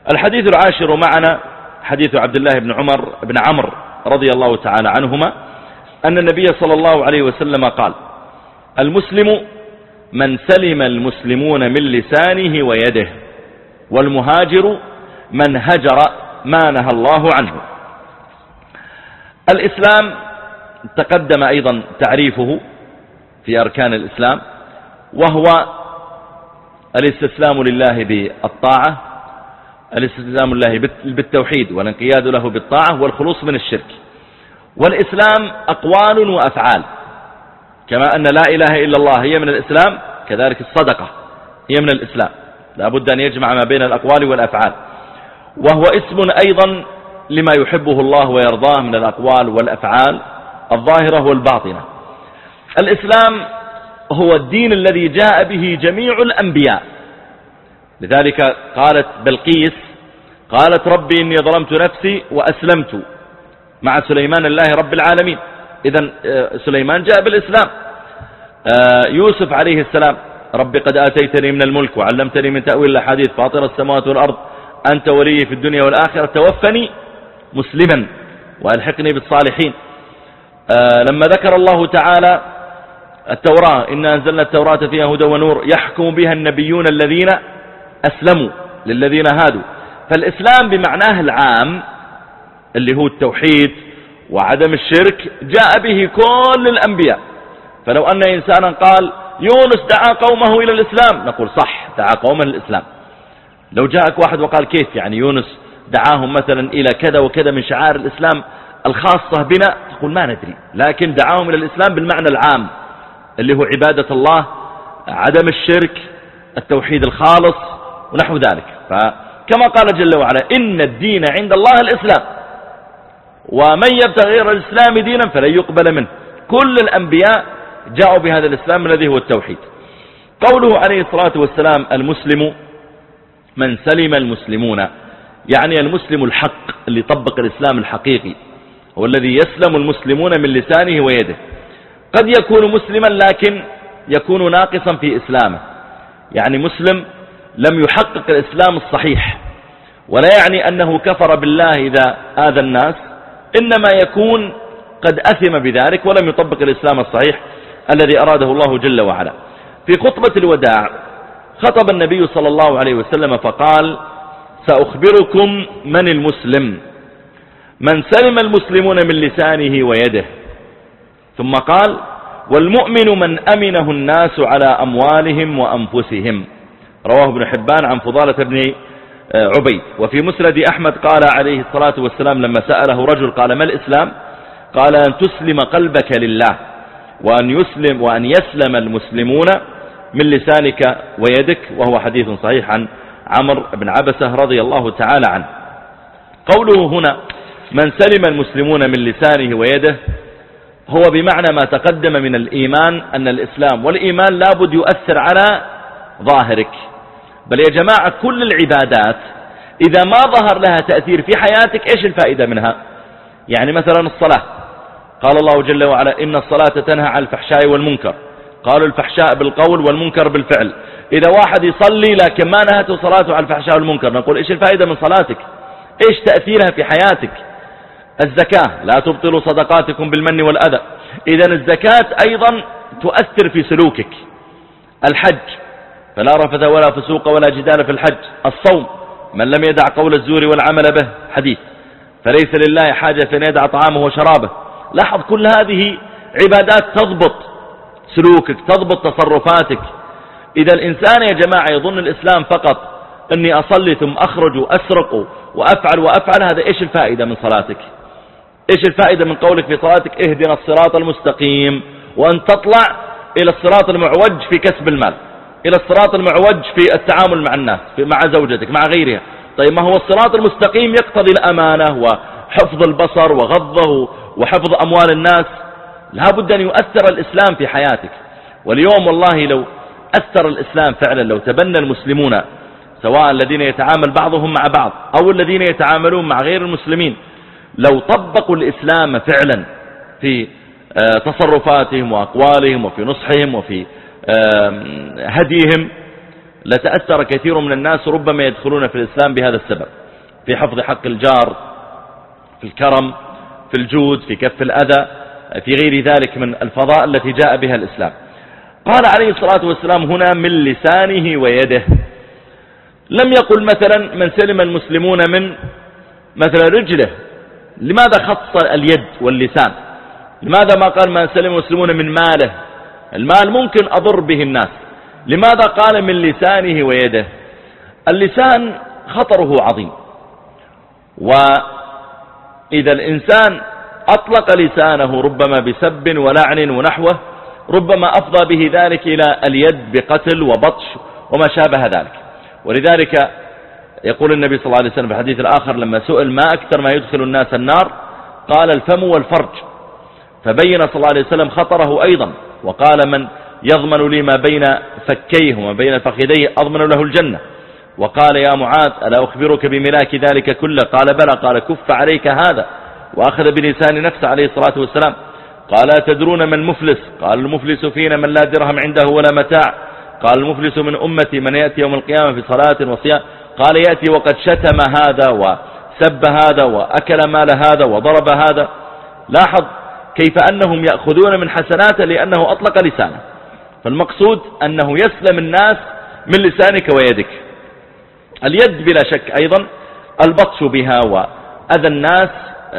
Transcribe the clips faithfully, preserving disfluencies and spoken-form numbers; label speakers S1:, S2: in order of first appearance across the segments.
S1: الحديث العاشر معنا حديث عبد الله بن عمر بن عمرو رضي الله تعالى عنهما أن النبي صلى الله عليه وسلم قال: المسلم من سلم المسلمون من لسانه ويده، والمهاجر من هجر ما نهى الله عنه. الإسلام تقدم أيضا تعريفه في أركان الإسلام، وهو الاستسلام لله بالطاعة، الاستسلام لله بالتوحيد والانقياد له بالطاعة والخلوص من الشرك. والإسلام أقوال وأفعال، كما أن لا إله إلا الله هي من الإسلام، كذلك الصدقة هي من الإسلام، لا بد أن يجمع ما بين الأقوال والأفعال. وهو اسم أيضا لما يحبه الله ويرضاه من الأقوال والأفعال الظاهرة والباطنة. الإسلام هو الدين الذي جاء به جميع الأنبياء، لذلك قالت بلقيس: قالت ربي إني ظلمت نفسي وأسلمت مع سليمان الله رب العالمين. إذن سليمان جاء بالإسلام. يوسف عليه السلام: ربي قد آتيتني من الملك وعلمتني من تأويل الأحاديث فاطر السماوات والأرض أنت ولي في الدنيا والآخرة توفني مسلما وألحقني بالصالحين. لما ذكر الله تعالى التوراة: إنا أنزلنا التوراة فيها هدى ونور يحكم بها النبيون الذين أسلموا للذين هادوا. فالإسلام بمعناه العام اللي هو التوحيد وعدم الشرك جاء به كل الأنبياء. فلو أن إنسانا قال: يونس دعا قومه إلى الإسلام، نقول صح، دعا قومه للإسلام. لو جاءك واحد وقال: كيف يعني يونس دعاهم مثلا إلى كذا وكذا من شعائر الإسلام الخاصة بنا، تقول ما ندري، لكن دعاهم إلى الإسلام بالمعنى العام اللي هو عبادة الله، عدم الشرك، التوحيد الخالص ونحو ذلك. فكما قال جل وعلا: إن الدين عند الله الإسلام ومن يبتغي غير الإسلام دينا فلن يقبل منه. كل الأنبياء جاءوا بهذا الإسلام الذي هو التوحيد. قوله عليه الصلاة والسلام: المسلم من سلم المسلمون، يعني المسلم الحق اللي طبق الإسلام الحقيقي، هو الذي يسلم المسلمون من لسانه ويده. قد يكون مسلما لكن يكون ناقصا في إسلامه، يعني مسلم لم يحقق الإسلام الصحيح، ولا يعني أنه كفر بالله إذا آذى الناس، إنما يكون قد أثم بذلك ولم يطبق الإسلام الصحيح الذي أراده الله جل وعلا. في خطبة الوداع خطب النبي صلى الله عليه وسلم فقال: سأخبركم من المسلم، من سلم المسلمون من لسانه ويده. ثم قال: والمؤمن من أمنه الناس على أموالهم وأنفسهم. رواه ابن حبان عن فضالة بن عبيد. وفي مسند أحمد قال عليه الصلاة والسلام لما سأله رجل قال: ما الإسلام؟ قال: أن تسلم قلبك لله، وأن يسلم وأن يسلم المسلمون من لسانك ويدك. وهو حديث صحيح عن عمرو بن عبسة رضي الله تعالى عنه. قوله هنا: من سلم المسلمون من لسانه ويده، هو بمعنى ما تقدم من الإيمان، أن الإسلام والإيمان لابد يؤثر على ظاهرك. بل يا جماعة كل العبادات إذا ما ظهر لها تأثير في حياتك إيش الفائدة منها؟ يعني مثلا الصلاة، قال الله جل وعلا: إن الصلاة تنهى عن الفحشاء والمنكر. قالوا الفحشاء بالقول والمنكر بالفعل. إذا واحد يصلي لكن ما نهته صلاته عن الفحشاء والمنكر، نقول إيش الفائدة من صلاتك؟ إيش تأثيرها في حياتك؟ الزكاة: لا تبطلوا صدقاتكم بالمن والأذى. إذن الزكاة أيضا تؤثر في سلوكك. الحج: فلا رفث ولا فسوق ولا جدال في الحج. الصوم: من لم يدع قول الزور والعمل به، حديث، فليس لله حاجة أن يدع طعامه وشرابه. لاحظ كل هذه عبادات تضبط سلوكك، تضبط تصرفاتك. إذا الإنسان يا جماعة يظن الإسلام فقط أني أصلي ثم أخرج وأسرق وأفعل وأفعل، هذا إيش الفائدة من صلاتك؟ إيش الفائدة من قولك في صلاتك: اهدنا الصراط المستقيم، وأن تطلع إلى الصراط المعوج في كسب المال، إلى الصراط المعوج في التعامل مع الناس، مع زوجتك، مع غيرها. طيب ما هو الصراط المستقيم يقتضي الأمانة وحفظ البصر وغضه وحفظ أموال الناس. لا بد أن يؤثر الإسلام في حياتك. واليوم والله لو أثر الإسلام فعلا، لو تبنى المسلمون سواء الذين يتعامل بعضهم مع بعض أو الذين يتعاملون مع غير المسلمين، لو طبقوا الإسلام فعلا في تصرفاتهم وأقوالهم وفي نصحهم وفي هديهم، لتأثر كثير من الناس ربما يدخلون في الإسلام بهذا السبب، في حفظ حق الجار، في الكرم، في الجود، في كف الأذى، في غير ذلك من الفضائل التي جاء بها الإسلام. قال عليه الصلاة والسلام هنا من لسانه ويده، لم يقل مثلا من سلم المسلمون من مثلا رجله. لماذا خص اليد واللسان؟ لماذا ما قال من سلم المسلمون من ماله؟ المال ممكن أضر به الناس. لماذا قال من لسانه ويده؟ اللسان خطره عظيم، وإذا الإنسان أطلق لسانه ربما بسب ولعن ونحوه ربما أفضى به ذلك إلى اليد بقتل وبطش وما شابه ذلك. ولذلك يقول النبي صلى الله عليه وسلم في الحديث الآخر لما سئل ما أكثر ما يدخل الناس النار قال الفم والفرج، فبين صلى الله عليه وسلم خطره أيضا، وقال من يضمن لي ما بين فكيه وما بين فخذيه أضمن له الجنة. وقال يا معاذ ألا أخبرك بملاك ذلك كله؟ قال بلى. قال كف عليك هذا، وأخذ بلسان نفسه عليه الصلاة والسلام. قال أتدرون من المفلس؟ قال المفلس فينا من لا درهم عنده ولا متاع. قال المفلس من أمتي من يأتي يوم القيامة في صلاة وصيام. قال يأتي وقد شتم هذا وسب هذا وأكل مال هذا وضرب هذا. لاحظ كيف أنهم يأخذون من حسناته لأنه أطلق لسانه. فالمقصود أنه يسلم الناس من لسانك ويدك. اليد بلا شك أيضا البطش بها وأذى الناس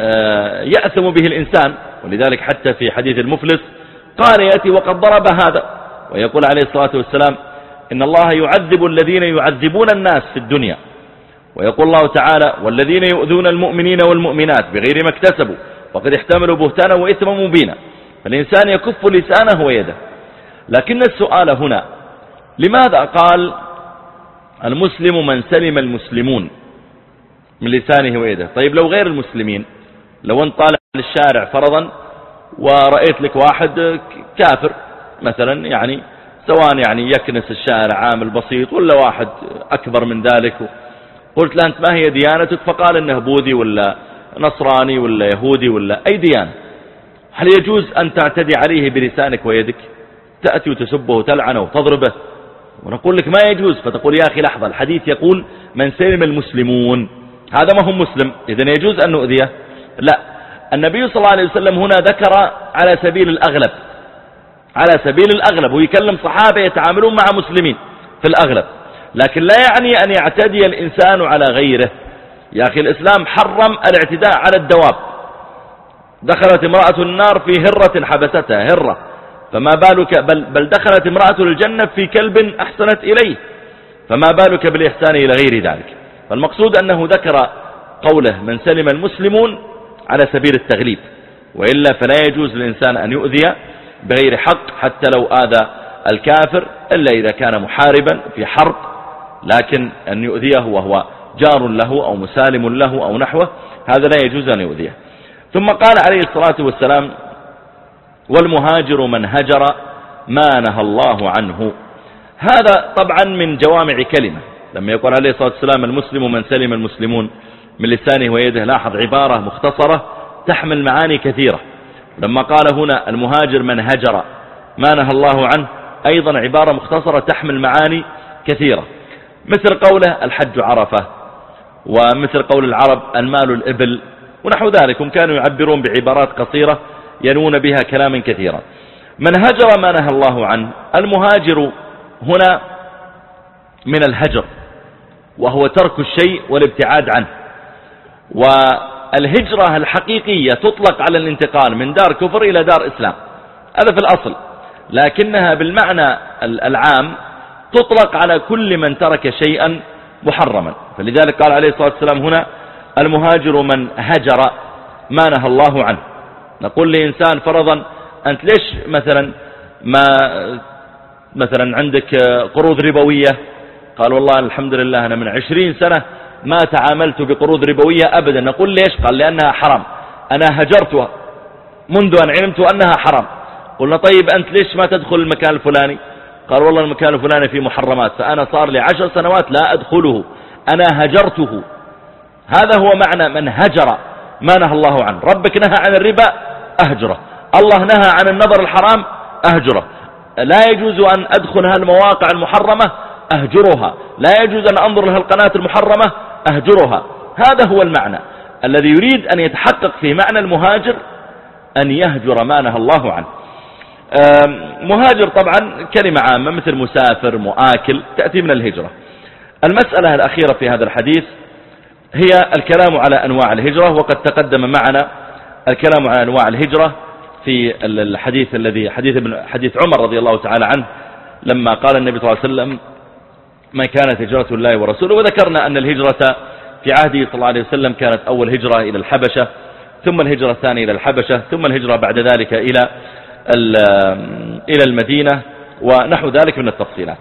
S1: يأثم به الإنسان، ولذلك حتى في حديث المفلس قال يأتي وقد ضرب هذا، ويقول عليه الصلاة والسلام إن الله يعذب الذين يعذبون الناس في الدنيا، ويقول الله تعالى والذين يؤذون المؤمنين والمؤمنات بغير ما اكتسبوا وقد احتملوا بهتانا وإثما مبينا. فالإنسان يكف لسانه ويده. لكن السؤال هنا لماذا قال المسلم من سلم المسلمون من لسانه ويده؟ طيب لو غير المسلمين، لو انت طالع للشارع فرضا ورأيت لك واحد كافر مثلا، يعني سواء يعني يكنس الشارع عامل بسيط ولا واحد أكبر من ذلك، قلت له أنت ما هي ديانتك؟ فقال إنه بوذي ولا نصراني ولا يهودي ولا أي ديانة. هل يجوز أن تعتدي عليه بلسانك ويدك؟ تأتي وتسبه وتلعنه وتضربه؟ ونقول لك ما يجوز، فتقول يا أخي لحظة، الحديث يقول من سلم المسلمون، هذا ما هو مسلم، إذن يجوز أن نؤذيه؟ لا، النبي صلى الله عليه وسلم هنا ذكر على سبيل الأغلب، على سبيل الأغلب، ويكلم صحابة يتعاملون مع مسلمين في الأغلب، لكن لا يعني أن يعتدي الإنسان على غيره. يا أخي الإسلام حرم الاعتداء على الدواب. دخلت امرأة النار في هرة حبستها، هرة، فما بالك بل, بل دخلت امرأة الجنة في كلب أحسنت إليه، فما بالك بالإحسان إلى غير ذلك. فالمقصود أنه ذكر قوله من سلم المسلمون على سبيل التغليب، وإلا فلا يجوز للإنسان أن يؤذي بغير حق حتى لو آذى الكافر، إلا إذا كان محاربا في حرب، لكن أن يؤذيه وهو جار له أو مسالم له أو نحوه هذا لا يجوز أن يؤذيه. ثم قال عليه الصلاة والسلام والمهاجر من هجر ما نهى الله عنه. هذا طبعا من جوامع كلمة، لما يقول عليه الصلاة والسلام المسلم من سلم المسلمون من لسانه ويده، لاحظ عبارة مختصرة تحمل معاني كثيرة. لما قال هنا المهاجر من هجر ما نهى الله عنه، أيضا عبارة مختصرة تحمل معاني كثيرة، مثل قوله الحج عرفة، ومثل قول العرب المال الإبل ونحو ذلك. هم كانوا يعبرون بعبارات قصيرة ينون بها كلاما كثيرا. من هجر ما نهى الله عنه، المهاجر هنا من الهجر، وهو ترك الشيء والابتعاد عنه. والهجرة الحقيقية تطلق على الانتقال من دار كفر إلى دار إسلام، هذا في الأصل، لكنها بالمعنى العام تطلق على كل من ترك شيئا محرما. فلذلك قال عليه الصلاة والسلام هنا المهاجر من هجر ما نهى الله عنه. نقول لإنسان فرضا أنت ليش مثلا ما مثلا عندك قروض ربوية؟ قال والله الحمد لله أنا من عشرين سنة ما تعاملت بقروض ربوية أبدا. نقول ليش؟ قال لأنها حرام، أنا هجرتها منذ أن علمت أنها حرام. قلنا طيب أنت ليش ما تدخل المكان الفلاني؟ قال والله المكان الفلاني فيه محرمات، فأنا صار لي عشر سنوات لا أدخله، أنا هجرته. هذا هو معنى من هجر ما نهى الله عنه. ربك نهى عن الربا أهجره، الله نهى عن النظر الحرام أهجره. لا يجوز أن أدخل هالمواقع المحرمة أهجرها، لا يجوز أن أنظر لها القناة المحرمة أهجرها. هذا هو المعنى الذي يريد أن يتحقق في معنى المهاجر، أن يهجر ما نهى الله عنه. مهاجر طبعا كلمة عامة مثل مسافر، مؤاكل، تأتي من الهجرة. المسألة الأخيرة في هذا الحديث هي الكلام على أنواع الهجرة، وقد تقدم معنا الكلام على أنواع الهجرة في الحديث الذي حديث ابن حديث عمر رضي الله تعالى عنه، لما قال النبي صلى الله عليه وسلم: ما كانت هجرة الله ورسوله. وذكرنا أن الهجرة في عهده صلى الله عليه وسلم كانت أول هجرة إلى الحبشة، ثم الهجرة الثانية إلى الحبشة، ثم الهجرة بعد ذلك إلى إلى المدينة، ونحو ذلك من التفصيلات.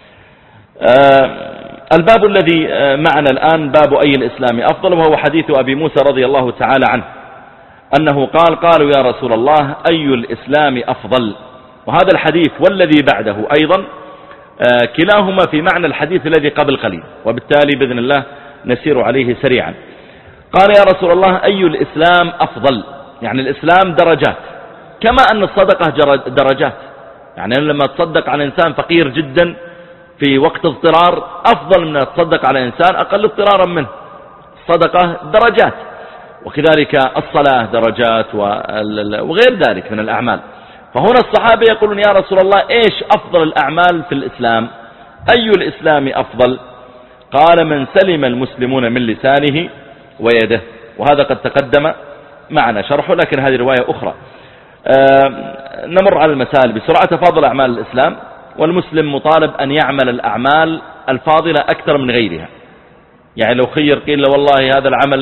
S1: الباب الذي معنا الآن باب أي الإسلام أفضل، وهو حديث أبي موسى رضي الله تعالى عنه أنه قال: قالوا يا رسول الله أي الإسلام أفضل. وهذا الحديث والذي بعده أيضا كلاهما في معنى الحديث الذي قبل قليل، وبالتالي بإذن الله نسير عليه سريعا. قال يا رسول الله أي الإسلام أفضل، يعني الإسلام درجات، كما أن الصدقة درجات. يعني لما تصدق على إنسان فقير جدا في وقت اضطرار أفضل من تصدق على إنسان أقل اضطرارا منه. الصدقة درجات، وكذلك الصلاة درجات وغير ذلك من الأعمال. فهنا الصحابة يقولون يا رسول الله إيش أفضل الأعمال في الإسلام؟ أي الإسلام أفضل؟ قال: من سلم المسلمون من لسانه ويده. وهذا قد تقدم معنا شرحه، لكن هذه رواية أخرى. نمر على المسائل بسرعة. تفاضل أعمال الإسلام، والمسلم مطالب أن يعمل الأعمال الفاضلة أكثر من غيرها. يعني لو خير قيل له والله هذا العمل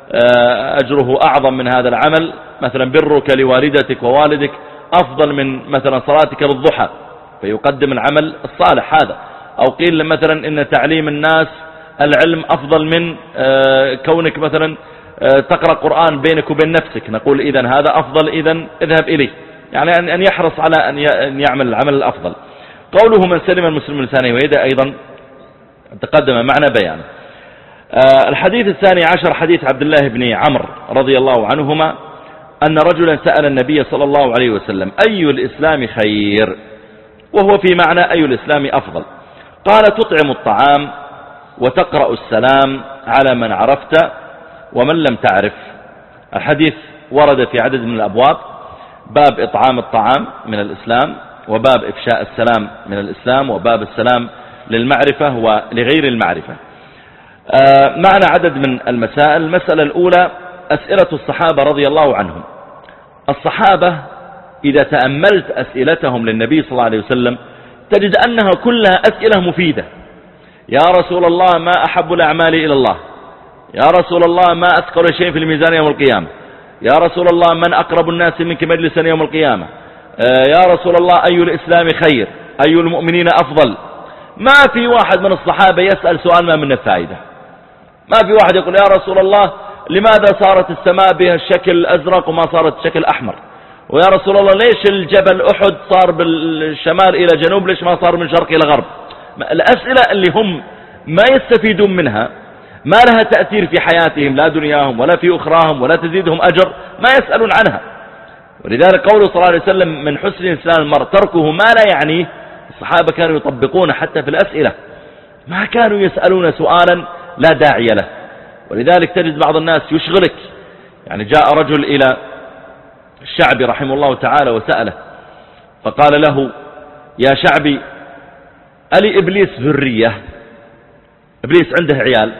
S1: أجره أعظم من هذا العمل، مثلا برك لوالدتك ووالدك أفضل من مثلا صلاتك للضحى، فيقدم العمل الصالح هذا. أو قيل مثلا إن تعليم الناس العلم أفضل من كونك مثلا تقرأ قرآن بينك وبين نفسك، نقول إذن هذا أفضل، إذن اذهب إليه. يعني أن يحرص على أن يعمل العمل الأفضل. قوله من سلم المسلم لسانه ويده أيضا تقدم معنا بيانه. الحديث الثاني عشر حديث عبد الله بن عمرو رضي الله عنهما أن رجلا سأل النبي صلى الله عليه وسلم أي الإسلام خير، وهو في معنى أي الإسلام أفضل. قال: تطعم الطعام وتقرأ السلام على من عرفت ومن لم تعرف. الحديث ورد في عدد من الأبواب: باب إطعام الطعام من الإسلام، وباب إفشاء السلام من الإسلام، وباب السلام للمعرفة ولغير المعرفة. معنا عدد من المسائل. المسألة الأولى أسئلة الصحابة رضي الله عنهم. الصحابة إذا تأملت أسئلتهم للنبي صلى الله عليه وسلم تجد أنها كلها أسئلة مفيدة. يا رسول الله ما أحب الأعمال إلى الله، يا رسول الله ما أثقل شيء في الميزان يوم القيامة، يا رسول الله من أقرب الناس منك مجلسا يوم القيامة، يا رسول الله أي الإسلام خير، أي المؤمنين أفضل. ما في واحد من الصحابة يسأل سؤال ما منه فائدة. ما في واحد يقول يا رسول الله لماذا صارت السماء بها الشكل الأزرق وما صارت الشكل أحمر، ويا رسول الله ليش الجبل أحد صار بالشمال إلى جنوب، ليش ما صار من شرق إلى غرب. الأسئلة اللي هم ما يستفيدون منها، ما لها تأثير في حياتهم لا دنياهم ولا في أخراهم ولا تزيدهم أجر، ما يسألون عنها. ولذلك قوله صلى الله عليه وسلم من حسن إسلام المرء تركه ما لا يعنيه. الصحابة كانوا يطبقون حتى في الأسئلة، ما كانوا يسألون سؤالا لا داعي له. ولذلك تجد بعض الناس يشغلك. يعني جاء رجل إلى الشعبي رحمه الله تعالى وسأله فقال له يا شعبي ألي إبليس ذرية؟ إبليس عنده عيال؟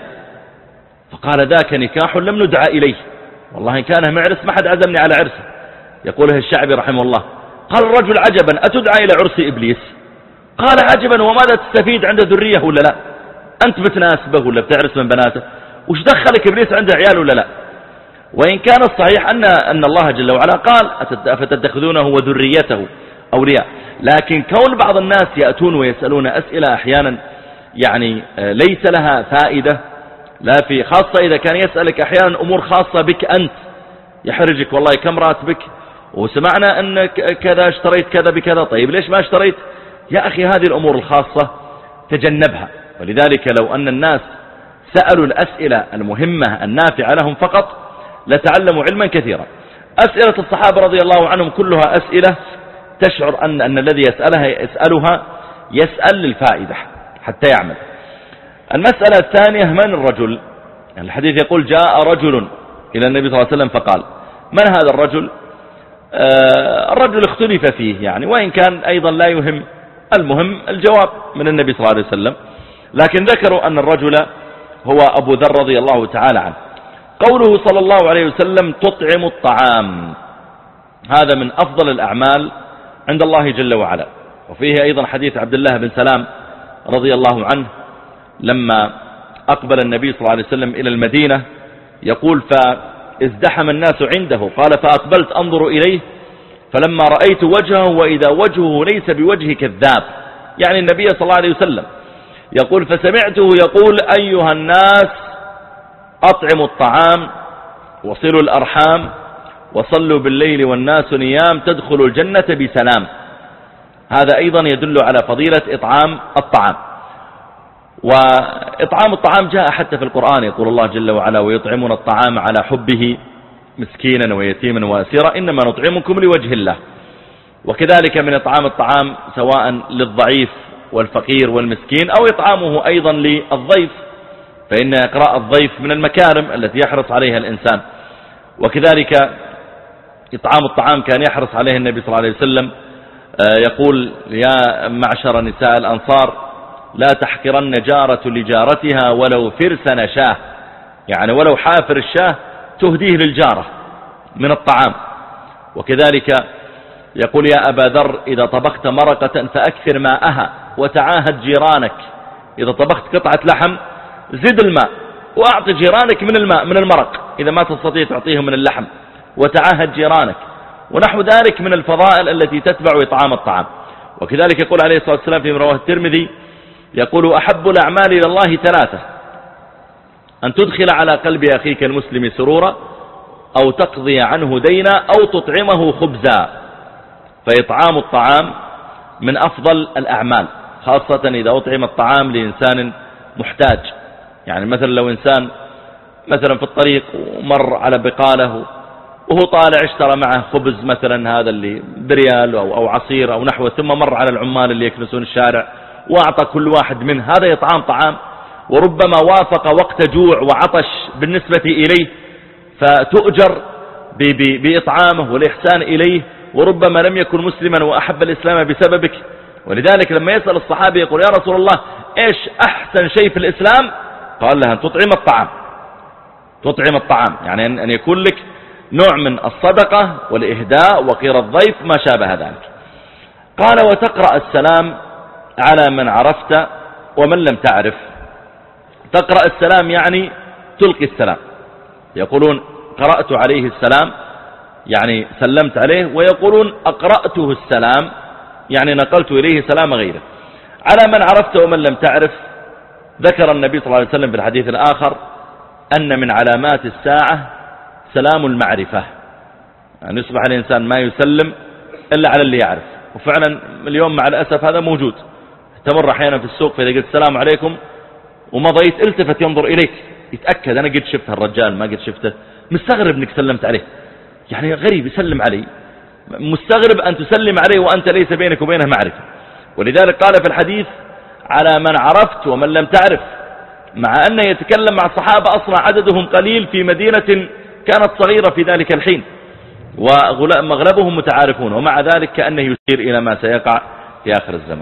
S1: فقال ذاك نكاح لم ندعى إليه، والله إن كان معرس ما حد عزمني على عرسه. يقوله الشعبي رحمه الله. قال الرجل عجبا أتدعى إلى عرس إبليس؟ قال عجبا وماذا تستفيد عنده ذرية ولا لا؟ أنت بتناسبه ولا بتعرس من بناته؟ وش دخلك إبليس عنده عيال ولا لا؟ وإن كان الصحيح أن, أن الله جل وعلا قال أفتتخذونه وذريته أولياء، لكن كون بعض الناس يأتون ويسألون أسئلة أحيانا يعني ليس لها فائدة، لا في خاصة إذا كان يسألك أحيانا أمور خاصة بك أنت، يحرجك والله كم راتبك وسمعنا أن كذا اشتريت كذا بكذا، طيب ليش ما اشتريت؟ يا أخي هذه الأمور الخاصة تجنبها. ولذلك لو أن الناس سألوا الأسئلة المهمة النافعة لهم فقط لتعلموا علما كثيرا. أسئلة الصحابة رضي الله عنهم كلها أسئلة تشعر أن, أن الذي يسألها يسألها يسأل للفائدة، حتى يعمل. المسألة الثانية من الرجل؟ يعني الحديث يقول جاء رجل إلى النبي صلى الله عليه وسلم فقال من هذا الرجل؟ آه الرجل اختلف فيه يعني، وإن كان أيضا لا يهم، المهم الجواب من النبي صلى الله عليه وسلم، لكن ذكروا أن الرجل هو أبو ذر رضي الله تعالى عنه. قوله صلى الله عليه وسلم تطعم الطعام، هذا من أفضل الأعمال عند الله جل وعلا. وفيه أيضا حديث عبد الله بن سلام رضي الله عنه لما أقبل النبي صلى الله عليه وسلم إلى المدينة، يقول فازدحم الناس عنده، قال فأقبلت أنظر إليه فلما رأيت وجهه وإذا وجهه ليس بوجه كذاب، يعني النبي صلى الله عليه وسلم، يقول فسمعته يقول أيها الناس أطعموا الطعام وصلوا الأرحام وصلوا بالليل والناس نيام تدخلوا الجنة بسلام. هذا أيضا يدل على فضيلة إطعام الطعام. وإطعام الطعام جاء حتى في القرآن، يقول الله جل وعلا ويطعمون الطعام على حبه مسكينا ويتيما وأسيرا إنما نطعمكم لوجه الله. وكذلك من إطعام الطعام سواء للضعيف والفقير والمسكين أو إطعامه أيضا للضيف، فإن إقراء الضيف من المكارم التي يحرص عليها الإنسان. وكذلك إطعام الطعام كان يحرص عليه النبي صلى الله عليه وسلم، يقول يا معشر نساء الأنصار لا تحقرن جارة لجارتها ولو فرس نشاه، يعني ولو حافر الشاه تهديه للجارة من الطعام. وكذلك يقول يا أبا ذر إذا طبخت مرقة فأكثر ماءها وتعاهد جيرانك، إذا طبخت قطعة لحم زد الماء وأعط جيرانك من الماء من المرق إذا ما تستطيع تعطيهم من اللحم، وتعاهد جيرانك، ونحو ذلك من الفضائل التي تتبع إطعام الطعام. وكذلك يقول عليه الصلاة والسلام في رواه الترمذي يقول أحب الأعمال إلى الله ثلاثة: أن تدخل على قلب أخيك المسلم سرورا، أو تقضي عنه دينا، أو تطعمه خبزا. فإطعام الطعام من أفضل الأعمال، خاصة إذا أطعم الطعام لإنسان محتاج. يعني مثلا لو إنسان مثلا في الطريق ومر على بقاله وهو طالع اشترى معه خبز مثلا هذا اللي بريال أو, أو عصير أو نحوه، ثم مر على العمال اللي يكنسون الشارع وأعطى كل واحد منه، هذا إطعام طعام. وربما وافق وقت جوع وعطش بالنسبة إليه فتؤجر بإطعامه والإحسان إليه، وربما لم يكن مسلما وأحب الإسلام بسببك. ولذلك لما يسأل الصحابي يقول يا رسول الله إيش أحسن شيء في الإسلام؟ قال له أن تطعم الطعام، تطعم الطعام يعني أن يكون لك نوع من الصدقة والإهداء وقير الضيف ما شابه ذلك. قال وتقرأ السلام على من عرفت ومن لم تعرف. تقرأ السلام يعني تلقي السلام، يقولون قرأت عليه السلام يعني سلمت عليه، ويقولون أقرأته السلام يعني نقلت إليه سلام غيره. على من عرفت ومن لم تعرف، ذكر النبي صلى الله عليه وسلم في الحديث الآخر أن من علامات الساعة سلام المعرفة، يعني يصبح الإنسان ما يسلم إلا على اللي يعرف. وفعلا اليوم مع الأسف هذا موجود، تمر أحيانا في السوق فإذا قلت السلام عليكم ومضيت التفت ينظر إليك يتأكد أنا قد شفت الرجال ما قد شفته، مستغرب أنك سلمت عليه، يعني غريب يسلم علي، مستغرب أن تسلم عليه وأنت ليس بينك وبينه معرفة. ولذلك قال في الحديث على من عرفت ومن لم تعرف، مع أنه يتكلم مع الصحابة أصلا عددهم قليل في مدينة كانت صغيرة في ذلك الحين ومغلبهم متعارفون، ومع ذلك كأنه يشير إلى ما سيقع في آخر الزمان.